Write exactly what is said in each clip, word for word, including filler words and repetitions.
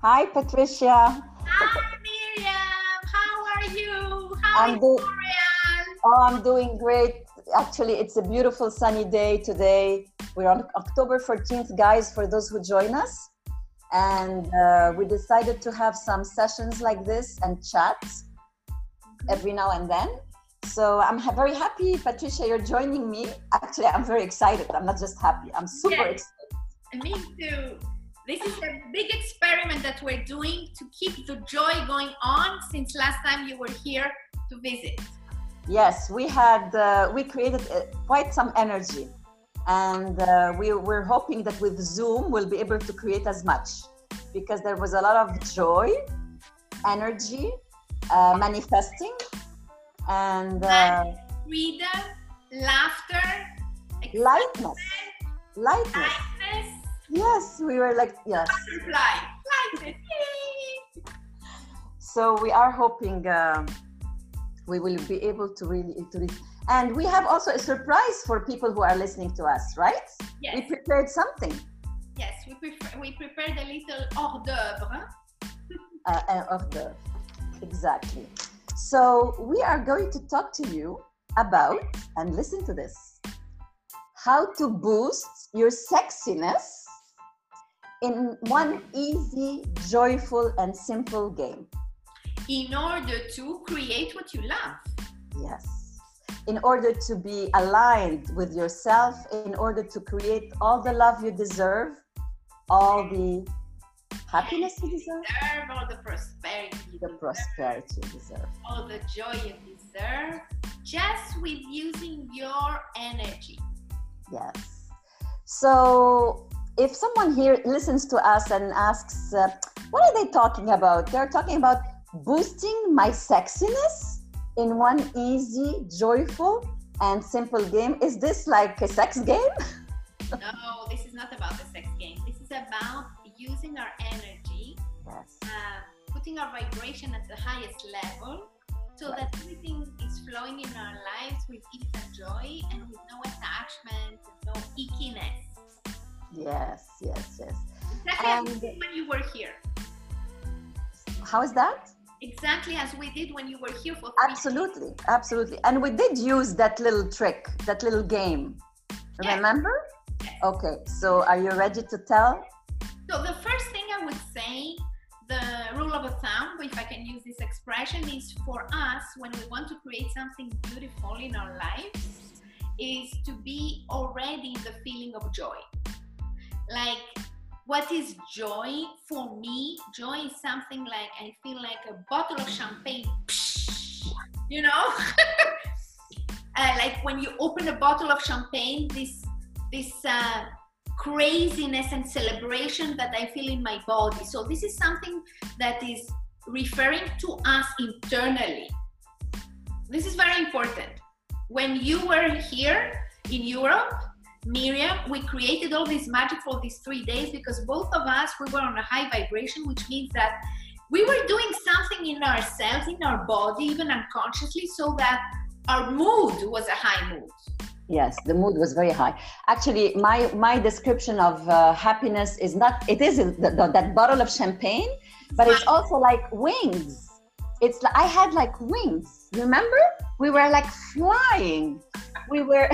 Hi, Patricia. Hi, Miriam. How are you? How I'm is do- Montreal? oh, I'm doing great. Actually, it's a beautiful sunny day today. We're on October fourteenth, guys, for those who join us. And uh, we decided to have some sessions like this and chats every now and then. So I'm ha- very happy, Patricia, you're joining me. Actually, I'm very excited. I'm not just happy. I'm super Yes. excited. Me too. This is a big experiment that we're doing to keep the joy going on since last time you were here to visit. Yes, we had, uh, we created uh, quite some energy. And uh, we were hoping that with Zoom, we'll be able to create as much because there was a lot of joy, energy, uh, manifesting, and uh, Freedom, laughter, lightness. Lightness. lightness, Yes, we were like, yes. butterfly, lightness. Yay! So we are hoping uh, we will be able to really, to re- and we have also a surprise for people who are listening to us, right? Yes. We prepared something Yes, we prefer, we prepared a little hors d'oeuvre. uh, uh, of the, exactly. So we are going to talk to you about, and listen to this, how to boost your sexiness in one easy, joyful, and simple game. In order to create what you love. Yes. In order to be aligned with yourself, in order to create all the love you deserve, all the happiness you deserve, Deserve all the prosperity you the deserve, prosperity you deserve. all the joy you deserve, just with using your energy. Yes. So if someone here listens to us and asks, uh, what are they talking about? They're talking about boosting my sexiness in one easy, joyful, and simple game. Is this like a sex game? No, this is not about the sex game. This is about using our energy, Yes. uh, putting our vibration at the highest level so Right. that everything is flowing in our lives with ease and joy and with no attachment, no ickiness. Yes, yes, yes. Exactly as we And- did when you were here. How is that? Exactly as we did when you were here for three Absolutely, absolutely. And we did use that little trick, that little game. Yes. Remember? Yes. Okay, so are you ready to tell? So the first thing I would say, the rule of a thumb, if I can use this expression, is for us when we want to create something beautiful in our lives, is to be already in the feeling of joy. Like, what is joy? For me, joy is something like, I feel like a bottle of champagne, you know? uh, like when you open a bottle of champagne, this, this, uh, craziness and celebration that I feel in my body. So this is something that is referring to us internally. This is very important. When you were here in Europe, Miriam, we created all this magic for these three days because both of us, we were on a high vibration, which means that we were doing something in ourselves, in our body, even unconsciously, so that our mood was a high mood. Yes, the mood was very high. Actually, my my description of uh, happiness is not, it is the, the, that bottle of champagne, but it's also like wings. It's like, I had like wings, remember? We were like flying. We were,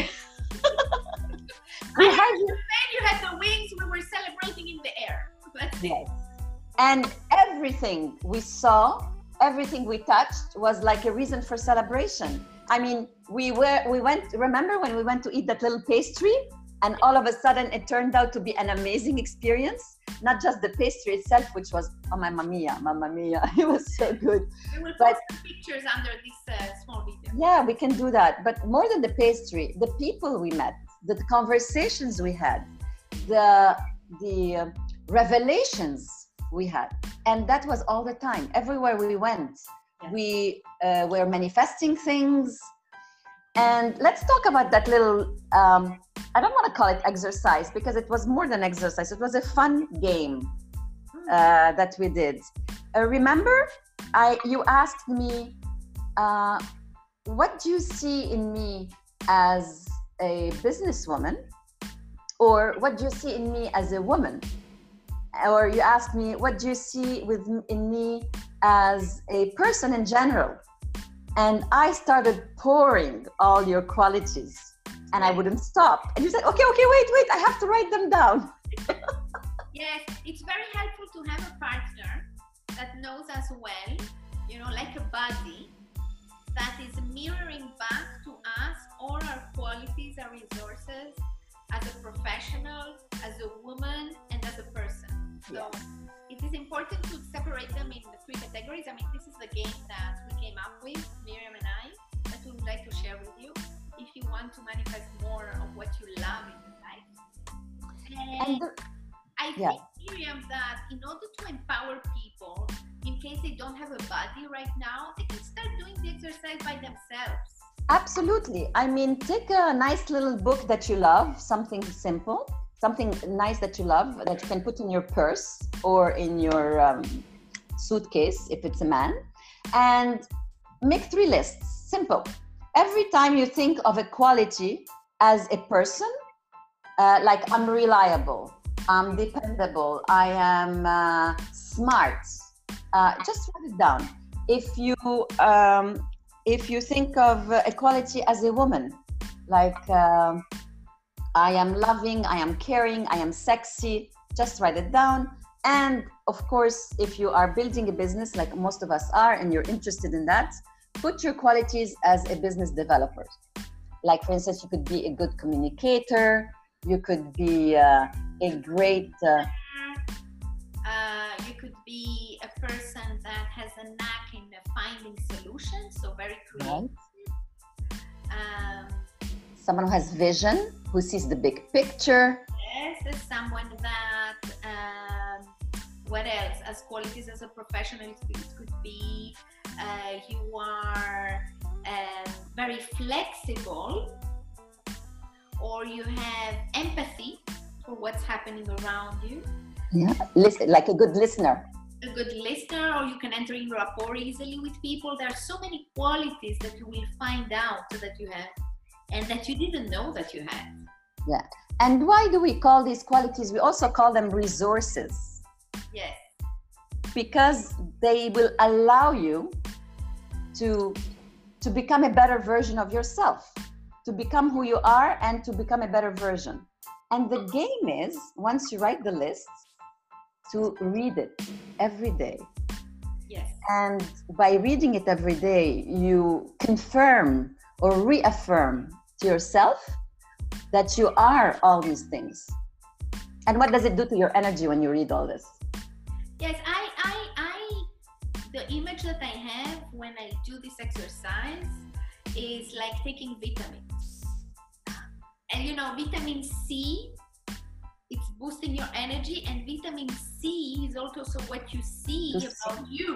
we I had, When you had the wings, we were celebrating in the air. That's it. yes. And everything we saw, everything we touched was like a reason for celebration. I mean, we were, we went, remember when we went to eat that little pastry and all of a sudden it turned out to be an amazing experience? Not just the pastry itself, which was, oh, mamma mia, mamma mia. It was so good. We will But- post some pictures under this uh, small video. Yeah, we can do that. But more than the pastry, the people we met, the conversations we had, the, the uh, revelations we had. And that was all the time, everywhere we went. Yeah. We uh, were manifesting things. And let's talk about that little, um, I don't want to call it exercise because it was more than exercise. It was a fun game uh, that we did. Uh, remember, I you asked me, uh, what do you see in me as a businesswoman? Or what do you see in me as a woman? or you asked me, what do you see with in me as a person in general? And I started pouring all your qualities, and I wouldn't stop. And you said, okay, okay, wait, wait, I have to write them down. Yes, it's very helpful to have a partner that knows us well, you know, like a buddy that is mirroring back to us all our qualities, our resources as a professional, as a woman, and as a person. So yes. It is important to separate them in the three categories. I mean, this is the game that we came up with, Miriam and I, that we would like to share with you if you want to manifest more of what you love in your life. And, and the, I yeah. think, Miriam, that in order to empower people, in case they don't have a body right now, they can start doing the exercise by themselves. Absolutely. I mean, take a nice little book that you love, something simple, something nice that you love, that you can put in your purse or in your um, suitcase if it's a man, and make three lists. Simple. Every time you think of a quality as a person, uh, like I'm reliable, I'm dependable, I am uh, smart, uh, just write it down. If you um, if you think of uh, equality as a woman, like uh, I am loving, I am caring, I am sexy, just write it down. And of course, if you are building a business like most of us are and you're interested in that, put your qualities as a business developer. Like, for instance, you could be a good communicator, you could be uh, a great... Uh, Uh, you could be a person that has a knack in uh, finding solutions, so very creative. Right. Um, someone who has vision, who sees the big picture. Yes, there's someone that, um, what else, as qualities as a professional, it could be uh, you are uh, very flexible, or you have empathy for what's happening around you. Yeah, listen, like a good listener. A good listener, or you can enter in rapport easily with people. There are so many qualities that you will find out that you have and that you didn't know that you had. Yeah. And why do we call these qualities? We also call them resources. Yes. Because they will allow you to, to become a better version of yourself, to become who you are and to become a better version. And the game is, once you write the list, to read it every day. Yes. And by reading it every day, you confirm or reaffirm to yourself that you are all these things. And what does it do to your energy when you read all this? Yes, I, I, I, the image that I have when I do this exercise is like taking vitamins. And you know, vitamin C, it's boosting your energy, and vitamin C is also what you see about you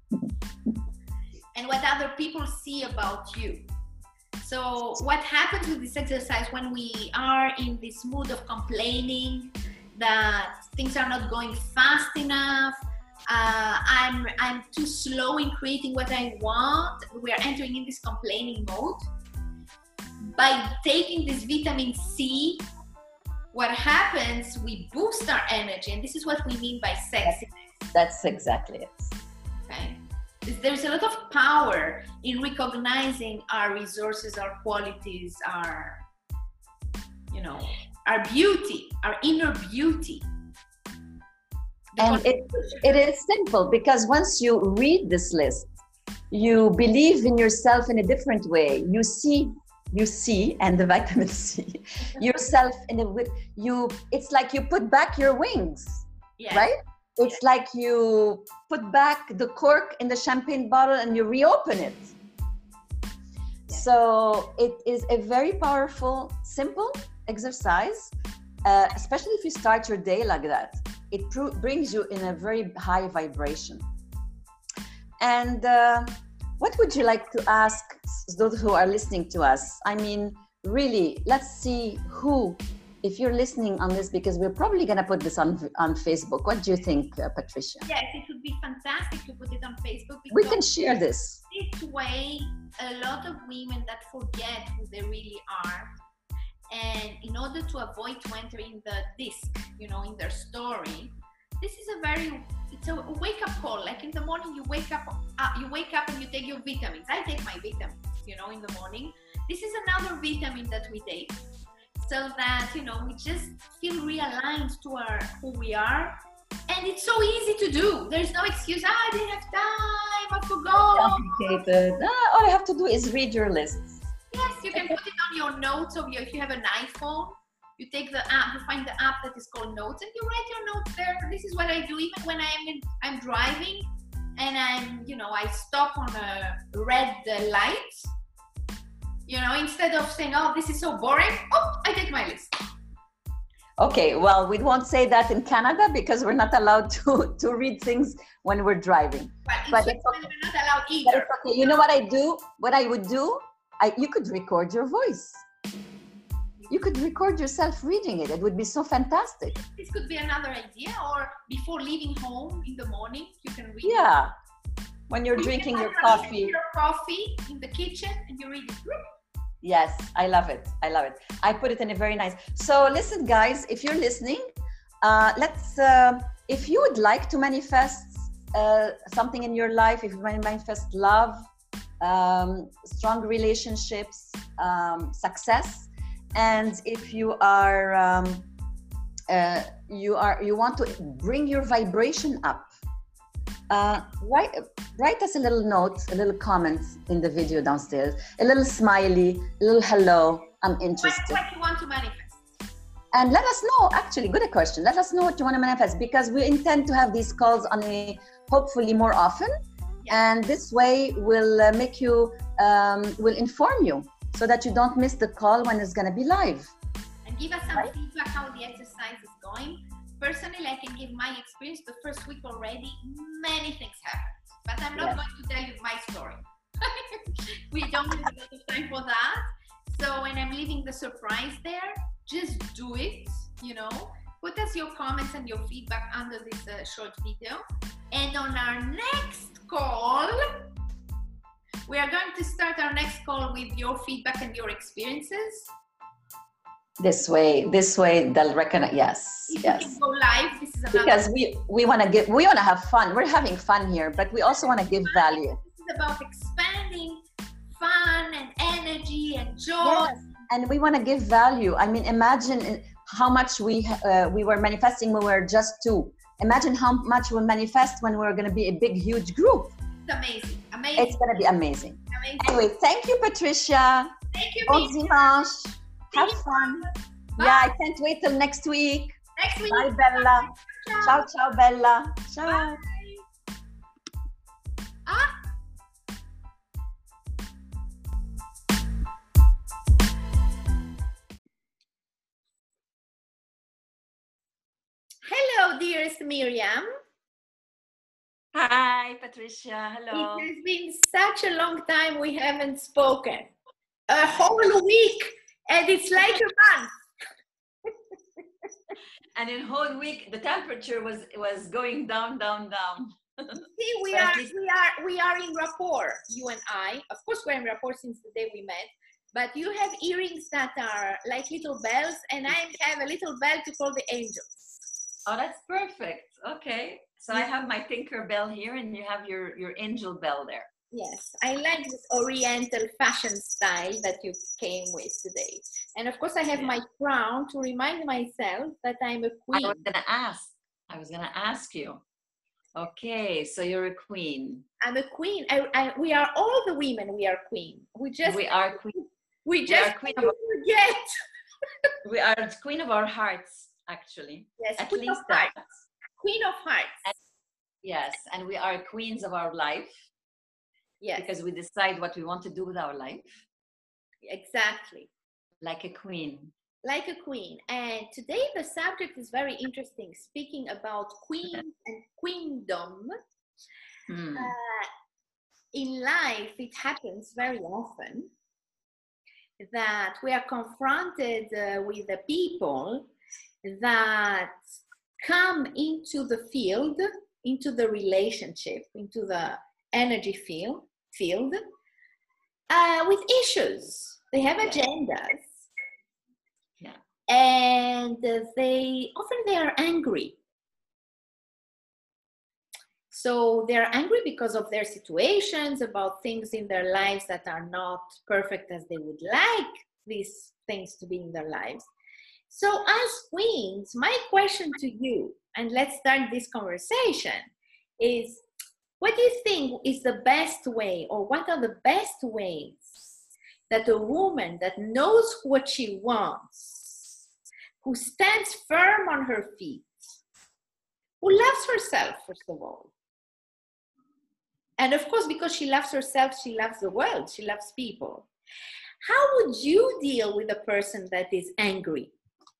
and what other people see about you. So what happens with this exercise when we are in this mood of complaining that things are not going fast enough, uh, I'm, I'm too slow in creating what I want, we are entering in this complaining mode. By taking this vitamin C, what happens, we boost our energy, and this is what we mean by sexiness. That's exactly it. Okay. There's a lot of power in recognizing our resources, our qualities, our, you know, our beauty, our inner beauty. And it, it is simple, because once you read this list, you believe in yourself in a different way. You see You see, and the vitamin C, yourself in a way, you, it's like you put back your wings, yes. Right? It's yes. like you put back the cork in the champagne bottle and you reopen it. Yes. So it is a very powerful, simple exercise, uh, especially if you start your day like that. It pr- brings you in a very high vibration. And uh, what would you like to ask those who are listening to us? I mean, really, let's see who, if you're listening on this, because we're probably going to put this on on Facebook. What do you think, uh, Patricia? Yes, it would be fantastic to put it on Facebook. We can share this. This way, a lot of women that forget who they really are, and in order to avoid to enter in the disc, you know, in their story, this is a very, it's a wake-up call. Like in the morning, you wake up, uh, you wake up and you take your vitamins. I take my vitamins, you know, in the morning. This is another vitamin that we take, so that, you know, we just feel realigned to our who we are. And it's so easy to do. There's no excuse. Ah, I didn't have time. I forgot. Complicated. Ah, all I have to do is read your lists. Yes, you can put it on your notes of your, if you have an iPhone, you take the app, you find the app that is called Notes, and you write your notes there. This is what I do even when I'm in, I'm driving and I'm, you know, I stop on a red light. You know, instead of saying, oh, this is so boring, oh, I take my list. Okay, well, we won't say that in Canada because we're not allowed to, to read things when we're driving. But, but it's okay. We're not allowed either. But it's okay. You know what I do? What I would do? I, you could record your voice. You could record yourself reading it. It would be so fantastic. This could be another idea. Or before leaving home in the morning, you can read Yeah. it. When you're you drinking your your coffee. Your coffee in the kitchen and you read it. Yes, I love it. I love it. I put it in a very nice. So listen, guys, if you're listening, uh, let's, uh, if you would like to manifest uh, something in your life, if you want to manifest love, um, strong relationships, um, success, and if you are, um, uh, you are, you want to bring your vibration up, uh, write, write us a little note, a little comment in the video downstairs, a little smiley, a little hello, I'm interested. What, what you want to manifest. And let us know, actually, good question. Let us know what you want to manifest, because we intend to have these calls on a, hopefully more often. Yes. And this way we'll uh, make you, um, will inform you so that you don't miss the call when it's going to be live. And give us some right? feedback how the exercise is going. Personally, I can give my experience. The first week already, many things happened. But I'm not yes. going to tell you my story. We don't have a lot of time for that. So when I'm leaving the surprise there, just do it, you know. Put us your comments and your feedback under this uh, short video. And on our next call, we are going to start our next call with your feedback and your experiences. This way, this way they'll recognize. Yes, if yes. You can go live. This is because we we want to give, we want to have fun. We're having fun here, but we also want to give value. This is about expanding fun and energy and joy. Yes. And we want to give value. I mean, imagine how much we uh, we were manifesting when we were just two. Imagine how much we'll manifest when we're going to be a big, huge group. It's amazing. Amazing. It's going to be amazing. Amazing. Anyway, thank you, Patricia. Thank you. Bon dimanche. Have fun. Bye. Yeah, I can't wait till next week. Next week. Bye, Bella. Ciao, ciao, ciao Bella. Ciao. Bye. Ah. Hello, dearest Miriam. Hi, Patricia. Hello. It has been such a long time we haven't spoken. A whole week, and it's like a month. And in whole week, the temperature was was going down, down, down. See, we are we are we are in rapport, you and I. Of course, we're in rapport since the day we met. But you have earrings that are like little bells, and I have a little bell to call the angels. Oh, that's perfect. Okay. So I have my Tinker Bell here, and you have your, your angel bell there. Yes, I like this oriental fashion style that you came with today. And of course, I have yeah. my crown to remind myself that I'm a queen. I was going to ask. I was going to ask you. Okay, so you're a queen. I'm a queen. I, I, we are all the women. We are queen. We just. We are queen. We just we queen of forget. We are the queen of our hearts, actually. Yes, at queen least of that. Hearts. Queen of hearts. And, yes, and we are queens of our life. Yes. Because we decide what we want to do with our life. Exactly. Like a queen. Like a queen. And today the subject is very interesting, speaking about queens and queendom. Hmm. Uh, in life, it happens very often that we are confronted uh, with the people that come into the field, into the relationship, into the energy field, field uh, with issues. They have agendas. Yeah. And uh, they often they are angry. So they're angry because of their situations, about things in their lives that are not perfect as they would like these things to be in their lives. So as queens, my question to you, and let's start this conversation, is what do you think is the best way, or what are the best ways that a woman that knows what she wants, who stands firm on her feet, who loves herself, first of all, and of course, because she loves herself, she loves the world, she loves people. How would you deal with a person that is angry?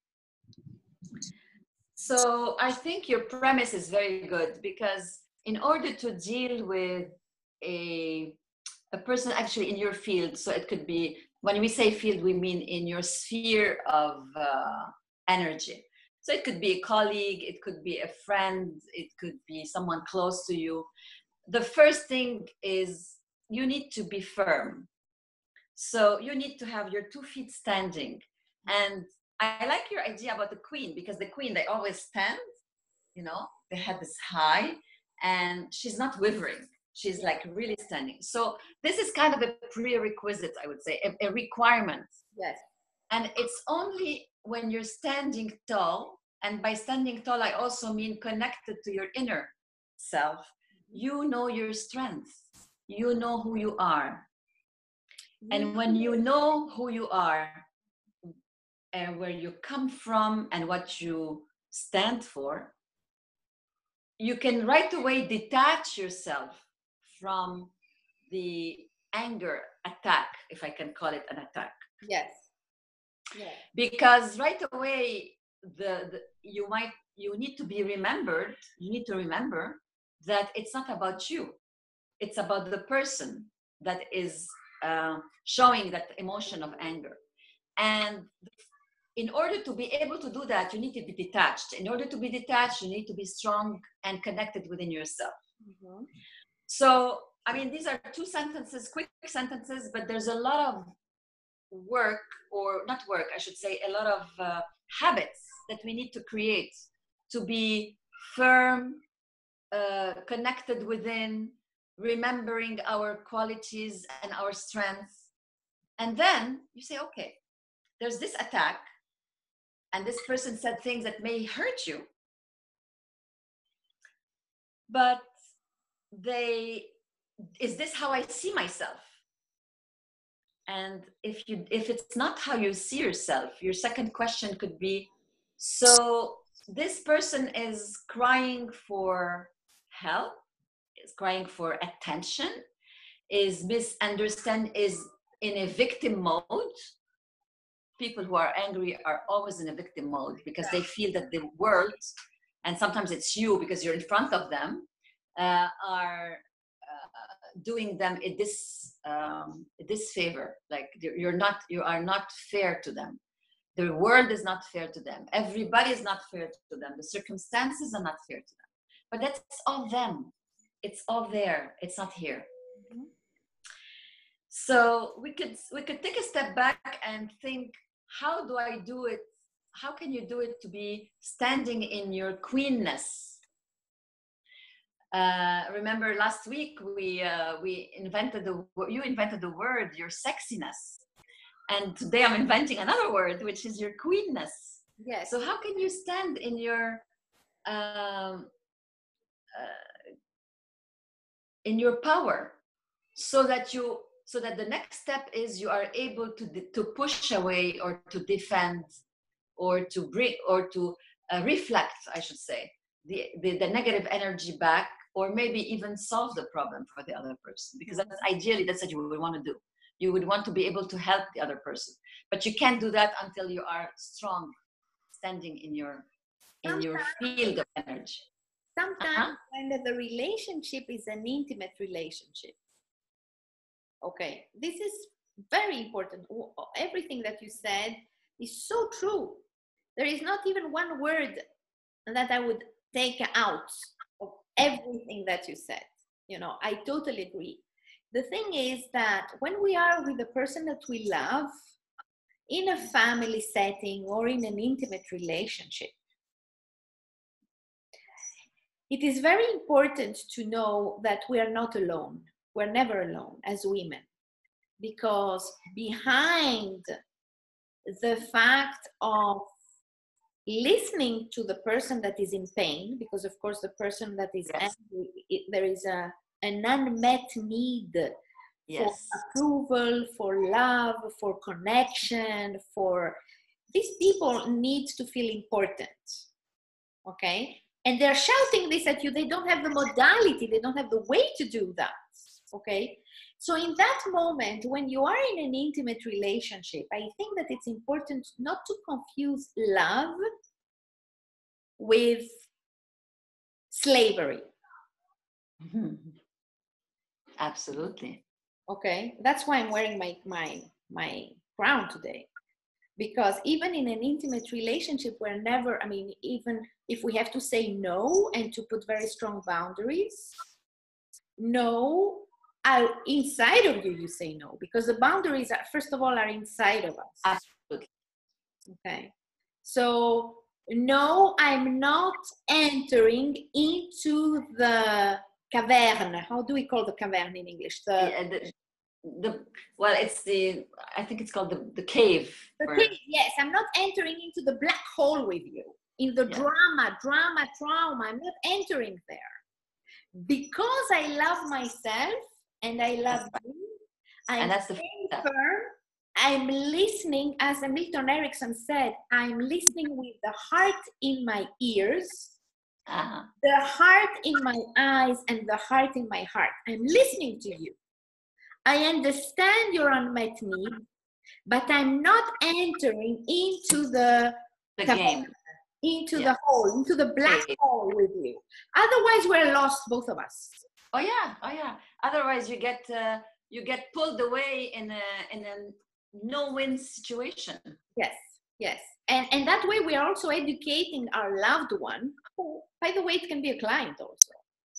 So I think your premise is very good, because in order to deal with a, a person actually in your field, so it could be, when we say field, we mean in your sphere of uh, energy. So it could be a colleague, it could be a friend, it could be someone close to you. The first thing is you need to be firm. So you need to have your two feet standing. And I like your idea about the queen, because the queen, they always stand, you know, they have this high, and she's not wavering. She's like really standing. So this is kind of a prerequisite, I would say, a, a requirement. Yes. And it's only when you're standing tall, and by standing tall, I also mean connected to your inner self. You know your strengths. You know who you are. And when you know who you are, and where you come from and what you stand for, you can right away detach yourself from the anger attack, if I can call it an attack. Yes. Yeah. Because right away, the, the you might you need to be remembered. You need to remember that it's not about you. It's about the person that is uh, showing that emotion of anger. And in order to be able to do that, you need to be detached. In order to be detached, you need to be strong and connected within yourself. Mm-hmm. So, I mean, these are two sentences, quick sentences, but there's a lot of work, or not work, I should say, a lot of uh, habits that we need to create to be firm, uh, connected within, remembering our qualities and our strengths. And then you say, okay, there's this attack, and this person said things that may hurt you, but they, is this how I see myself? And if you, if it's not how you see yourself, your second question could be, so this person is crying for help, is crying for attention, is misunderstand, is in a victim mode. People who are angry are always in a victim mode, because they feel that the world, and sometimes it's you because you're in front of them, uh, are uh, doing them a dis, um, a disfavor. Like you're not, you are not fair to them. The world is not fair to them. Everybody is not fair to them. The circumstances are not fair to them. But that's all them. It's all there. It's not here. Mm-hmm. So we could we could take a step back and think, how do I do it? How can you do it to be standing in your queenness? Uh, remember last week we uh, we invented the you invented the word, your sexiness, and today I'm inventing another word, which is your queenness. Yes. So how can you stand in your um, uh, in your power, so that you so that the next step is you are able to to push away, or to defend, or to bring, or to uh, reflect, I should say, the, the the negative energy back, or maybe even solve the problem for the other person, because that's ideally that's what you would want to do. You would want to be able to help the other person, but you can't do that until you are strong, standing in your in sometimes, your field of energy. Sometimes uh-huh. when the relationship is an intimate relationship. Okay, this is very important. Everything that you said is so true. There is not even one word that I would take out of everything that you said. You know, I totally agree. The thing is that when we are with the person that we love, in a family setting or in an intimate relationship, it is very important to know that we are not alone. We're never alone as women, because behind the fact of listening to the person that is in pain, because of course the person that is Yes. angry, it, there is a an unmet need Yes. for approval, for love, for connection, for these people need to feel important. Okay? And they're shouting this at you. They don't have the modality, they don't have the way to do that. Okay? So in that moment, when you are in an intimate relationship, I think that it's important not to confuse love with slavery. Absolutely. Okay? That's why I'm wearing my, my, my crown today. Because even in an intimate relationship, we're never, I mean, even if we have to say no and to put very strong boundaries, no, I, inside of you, you say no, because the boundaries are, first of all, are inside of us. Absolutely. Okay. So, no, I'm not entering into the cavern. How do we call the cavern in English? The, Yeah, the, the well, it's the, I think it's called the, the cave. the or, cave, yes, I'm not entering into the black hole with you. In the Yeah. drama, drama, trauma, I'm not entering there. Because I love myself and I love you, I'm And that's the staying step. firm. I'm listening, as Milton Erickson said, I'm listening with the heart in my ears, Uh-huh. the heart in my eyes, and the heart in my heart. I'm listening to you. I understand your unmet need, but I'm not entering into the, The game. into Yeah. the hole, into the black Okay. hole with you. Otherwise, we're lost, both of us. Oh yeah, oh yeah. Otherwise, you get uh, you get pulled away in a in a no-win situation. Yes, yes. And, and that way we are also educating our loved one, who, by the way, it can be a client also.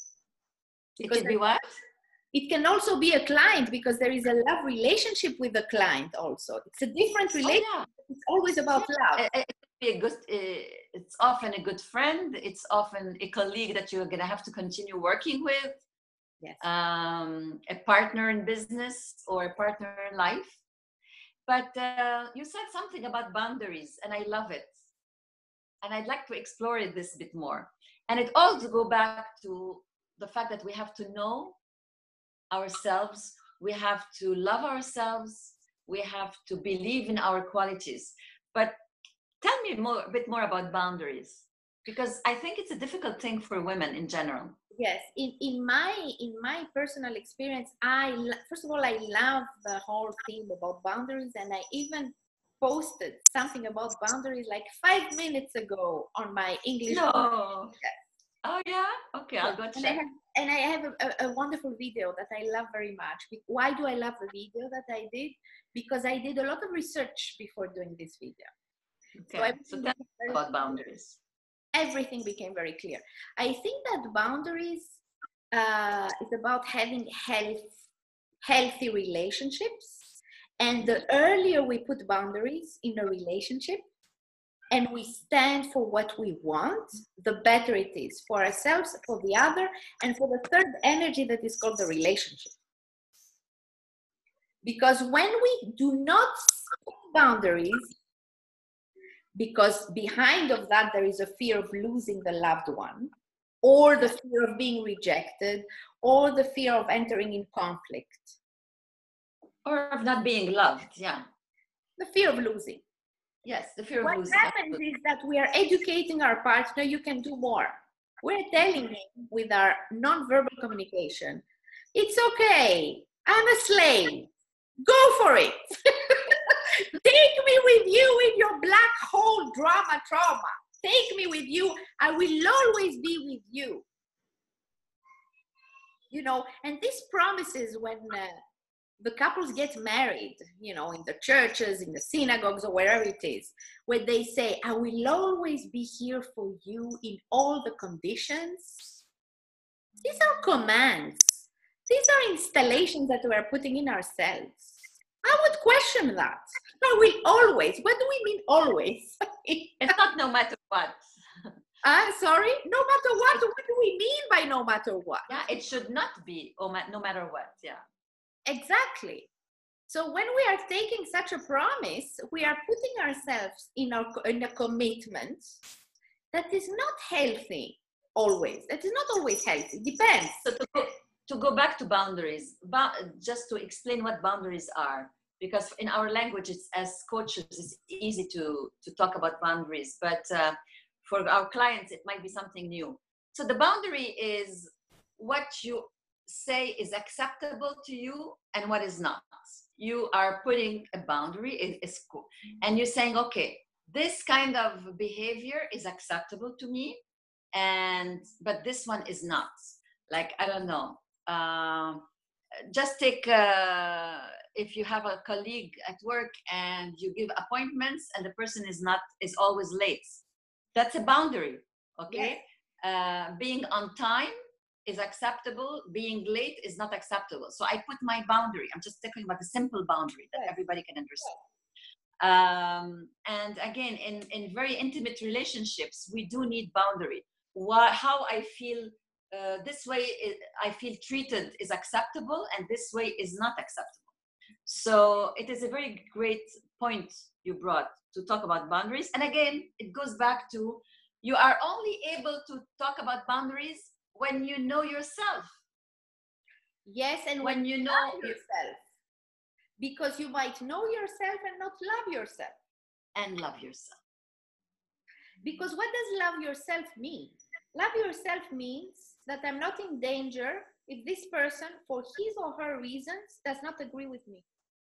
It Because could be what? it can also be a client, because there is a love relationship with the client also. It's a different relationship. Oh, yeah. It's always about love. It, it could be a good. Uh, it's often a good friend. It's often a colleague that you're gonna have to continue working with. Yes. Um, a partner in business or a partner in life. But uh, you said something about boundaries, and I love it. And I'd like to explore it this bit more. And it all to go back to the fact that we have to know ourselves, we have to love ourselves, we have to believe in our qualities. But tell me more, a bit more about boundaries, because I think it's a difficult thing for women in general. Yes, in, in my in my personal experience, I first of all I love the whole theme about boundaries, and I even posted something about boundaries like five minutes ago on my English. No. Podcast. Oh yeah. Okay, I'll go check. And I have, and I have a, a wonderful video that I love very much. Why do I love the video that I did? Because I did a lot of research before doing this video. Okay. So, so tell me about boundaries. Everything became very clear. I think that boundaries uh, is about having health, healthy relationships. And the earlier we put boundaries in a relationship and we stand for what we want, the better it is for ourselves, for the other, and for the third energy that is called the relationship. Because when we do not set boundaries, because behind of that there is a fear of losing the loved one, or the fear of being rejected, or the fear of entering in conflict, or of not being loved. Yeah, the fear of losing. Yes, the fear of what losing. What happens is that we are educating our partner, you can do more. We're telling him with our non-verbal communication, it's okay, I'm a slave, go for it. Take me with you in your black hole drama trauma. Take me with you. I will always be with you. You know, and this promises when uh, the couples get married, you know, in the churches, in the synagogues, or wherever it is, where they say, I will always be here for you in all the conditions. These are commands. These are installations that we are putting in ourselves. I would question that. I will always. What do we mean always? It's not no matter what. Uh, sorry, no matter what. What do we mean by no matter what? Yeah, it should not be oh, no matter what. Yeah. Exactly. So when we are taking such a promise, we are putting ourselves in, our, in a commitment that is not healthy always. That is not always healthy. Depends. So to go, to go back to boundaries, just to explain what boundaries are, because in our language, it's, as coaches, it's easy to, to talk about boundaries, but uh, for our clients, it might be something new. So the boundary is what you say is acceptable to you and what is not. You are putting a boundary, it is cool. And you're saying, okay, this kind of behavior is acceptable to me, and but this one is not. Like, I don't know. Uh, just take, uh, if you have a colleague at work and you give appointments and the person is not, is always late. That's a boundary, okay? Yes. Uh, being on time is acceptable. Being late is not acceptable. So I put my boundary. I'm just talking about a simple boundary that everybody can understand. Um, and again, in, in very intimate relationships, we do need boundary. What, how I feel uh, this way, is, I feel treated is acceptable, and this way is not acceptable. So it is a very great point you brought to talk about boundaries. And again, it goes back to, you are only able to talk about boundaries when you know yourself. Yes, and when, when you know yourself. Because you might know yourself and not love yourself. And love yourself. Because what does love yourself mean? Love yourself means that I'm not in danger if this person, for his or her reasons, does not agree with me.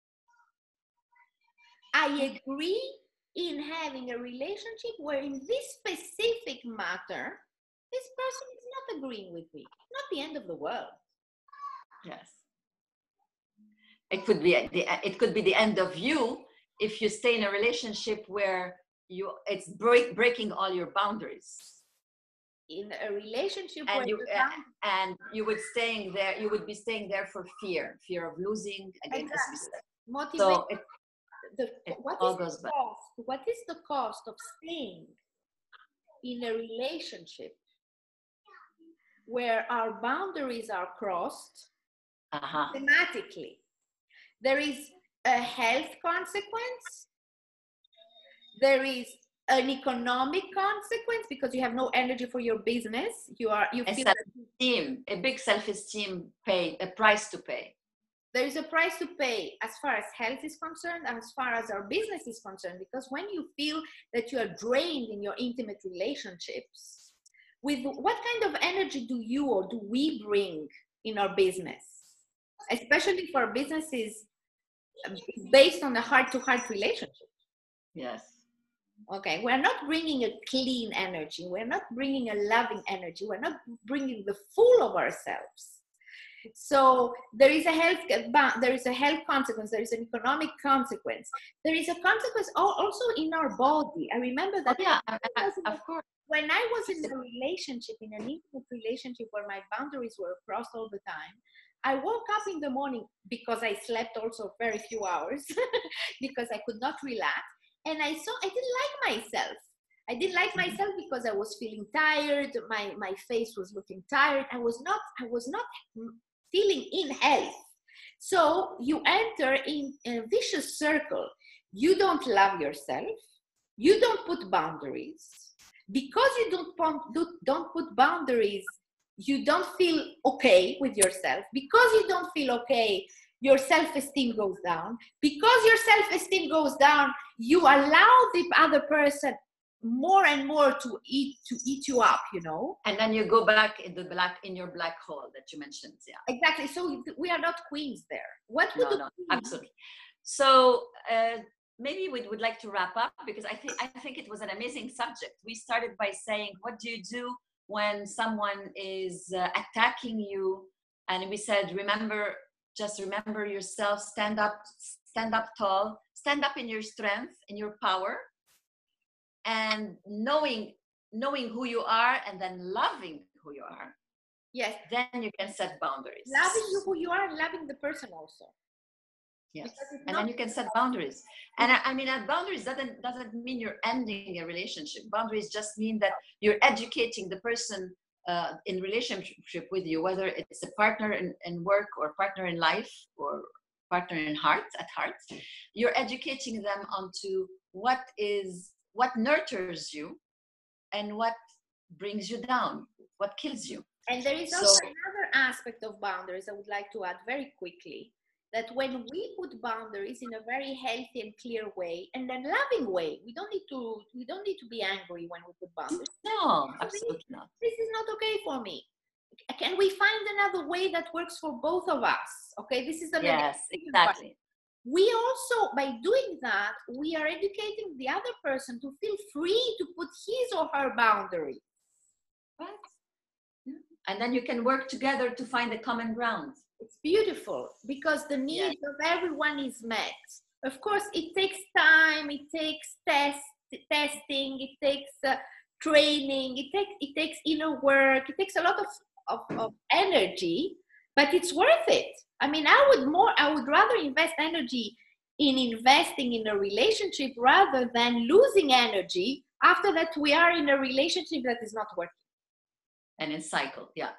I agree in having a relationship where in this specific matter, this person is not agreeing with me. Not the end of the world. Yes. It could be the, it could be the end of you if you stay in a relationship where you it's break, breaking all your boundaries. In a relationship and where you uh, and you would staying there, you would be staying there for fear, fear of losing again. Exactly. Motivation. So it, the, it what all is goes the back. cost? What is the cost of staying in a relationship where our boundaries are crossed uh-huh. systematically? There is a health consequence. There is an economic consequence because you have no energy for your business. You are you a feel self-esteem, a big self-esteem pay, a price to pay. There is a price to pay as far as health is concerned, as far as our business is concerned, because when you feel that you are drained in your intimate relationships, with what kind of energy do you or do we bring in our business? Especially for businesses based on a heart-to-heart relationship. Yes. Okay, we're not bringing a clean energy. We're not bringing a loving energy. We're not bringing the full of ourselves. So there is a health, there is a health consequence. There is an economic consequence. There is a consequence also in our body. I remember that. Oh, yeah, I, I, of course. When I was in a relationship, in an intimate relationship where my boundaries were crossed all the time, I woke up in the morning because I slept also very few hours because I could not relax. And I saw, I didn't like myself. I didn't like myself because I was feeling tired. My, my face was looking tired. I was not, I was not feeling in health. So you enter in a vicious circle. You don't love yourself. You don't put boundaries. Because you don't, don't put boundaries, you don't feel okay with yourself. Because you don't feel okay, your self-esteem goes down. Because your self-esteem goes down, you allow the other person more and more to eat to eat you up, you know. And then you go back in the black in your black hole that you mentioned. Yeah. Exactly. So we are not queens there. What would no, no, absolutely. So uh, maybe we would like to wrap up because I think I think it was an amazing subject. We started by saying, what do you do when someone is uh, attacking you? And we said, remember, just remember yourself, stand up, stand up tall, stand up in your strength, in your power, and knowing, knowing who you are and then loving who you are. Yes. Then you can set boundaries. Loving who you are and loving the person also. Yes. And then you can set boundaries. And I, I mean, that boundaries doesn't doesn't mean you're ending a relationship. Boundaries just mean that you're educating the person uh, in relationship with you, whether it's a partner in, in work or partner in life or partner in heart, at heart. You're educating them onto what is what nurtures you and what brings you down, what kills you. And there is also so, another aspect of boundaries I would like to add very quickly. That when we put boundaries in a very healthy and clear way, and then loving way, we don't need to we don't need to be angry when we put boundaries. No, absolutely not. This is not okay for me. Can we find another way that works for both of us? Okay, this is the yes, exactly. part. We also, by doing that, we are educating the other person to feel free to put his or her boundary. Right. Yeah. And then you can work together to find a common ground. It's beautiful because the needs yes. of everyone is met. Of course, it takes time, it takes test, testing, it takes uh, training, it takes it takes inner work, it takes a lot of, of, of energy, but it's worth it. I mean, I would more, I would rather invest energy in investing in a relationship rather than losing energy after that we are in a relationship that is not working. And in cycle, yeah.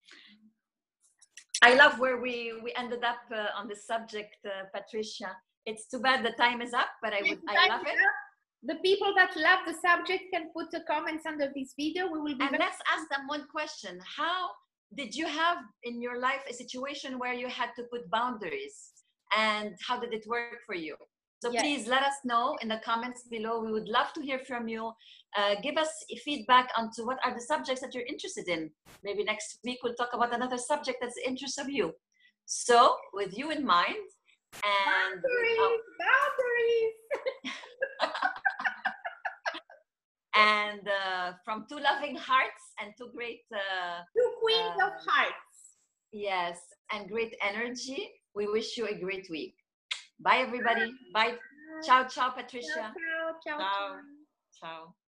I love where we, we ended up uh, on this subject, uh, Patricia. It's too bad the time is up, but I would I love it. The people that love the subject can put the comments under this video. We will be. And let's ask them one question. How did you have in your life a situation where you had to put boundaries? And how did it work for you? So yes. Please let us know in the comments below. We would love to hear from you. Uh, give us feedback onto what are the subjects that you're interested in. Maybe next week we'll talk about another subject that's the interest of you. So with you in mind, and boundaries, boundaries. and uh, from two loving hearts and two great uh, two queens uh, of hearts. Yes, and great energy. We wish you a great week. Bye, everybody. Bye. Ciao, ciao, Patricia. Ciao, ciao, ciao. Ciao. Ciao.